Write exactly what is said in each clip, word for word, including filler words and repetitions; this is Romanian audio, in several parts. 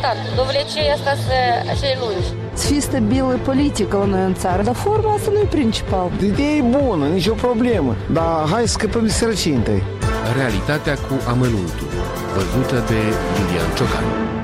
important. Dovlecei asta să așa lungi. Să fie stabilă politică la noi în țară, dar forma asta nu e principal. Ideea e bună, nicio problemă, dar hai să scăpăm de sărăcie întâi. Realitatea cu amănuntul, văzută de Iulian Ciocan.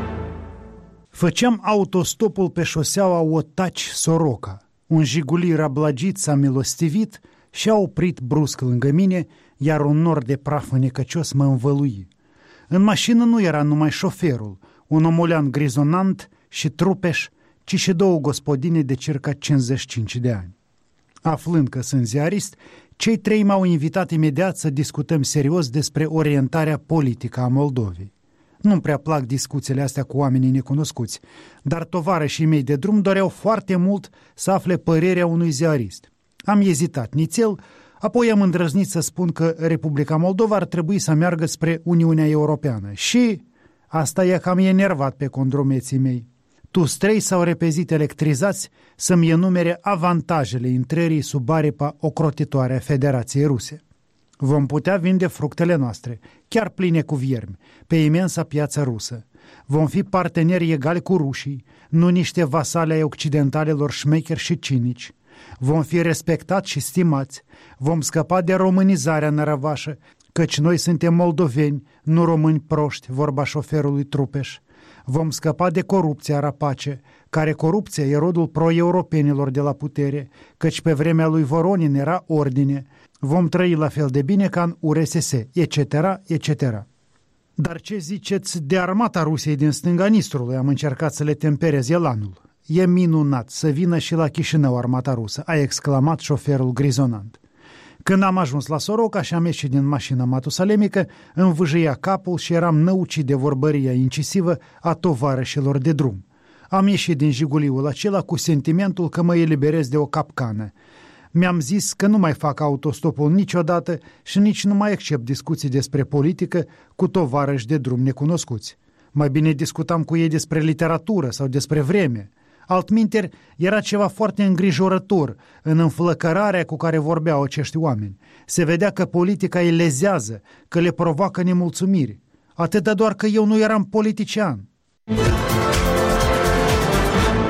Făceam autostopul pe șoseaua Otaci-Soroca. Un jiguli rablagit s-a milostivit și a oprit brusc lângă mine, iar un nor de praf necăcios mă învălui. În mașină nu era numai șoferul, un omolean grizonant și trupeș, ci și două gospodine de circa cincizeci și cinci de ani. Aflând că sunt ziarist, cei trei m-au invitat imediat să discutăm serios despre orientarea politică a Moldovei. Nu-mi prea plac discuțiile astea cu oamenii necunoscuți, dar tovarășii mei de drum doreau foarte mult să afle părerea unui ziarist. Am ezitat nițel, apoi am îndrăznit să spun că Republica Moldova ar trebui să meargă spre Uniunea Europeană și asta i-a cam enervat pe condromeții mei. Toți trei s-au repezit electrizați să-mi enumere avantajele intrării sub aripa ocrotitoare a Federației Ruse. Vom putea vinde fructele noastre, chiar pline cu viermi, pe imensa piață rusă. Vom fi parteneri egali cu rușii, nu niște vasale ai occidentalelor șmecheri și cinici. Vom fi respectați și stimați, vom scăpa de românizarea nărăvașă, căci noi suntem moldoveni, nu români proști, vorba șoferului Trupeș. Vom scăpa de corupția rapace, care corupția e rodul pro-europenilor de la putere, căci pe vremea lui Voronin era ordine. Vom trăi la fel de bine ca în U R S S, et cetera, et cetera. Dar ce ziceți de armata Rusiei din stânga Nistrului? Am încercat să le temperez elanul. E minunat să vină și la Chișinău armata rusă, a exclamat șoferul grizonant. Când am ajuns la Soroca și am ieșit din mașina matusalemică, îmi vâjâia capul și eram năucit de vorbăria incisivă a tovarășilor de drum. Am ieșit din jiguliul acela cu sentimentul că mă eliberez de o capcană. Mi-am zis că nu mai fac autostopul niciodată și nici nu mai accept discuții despre politică cu tovarăși de drum necunoscuți. Mai bine discutam cu ei despre literatură sau despre vreme. Altminteri, era ceva foarte îngrijorător în înflăcărarea cu care vorbeau acești oameni. Se vedea că politica îi lezează, că le provoacă nemulțumiri. Atâta doar că eu nu eram politician.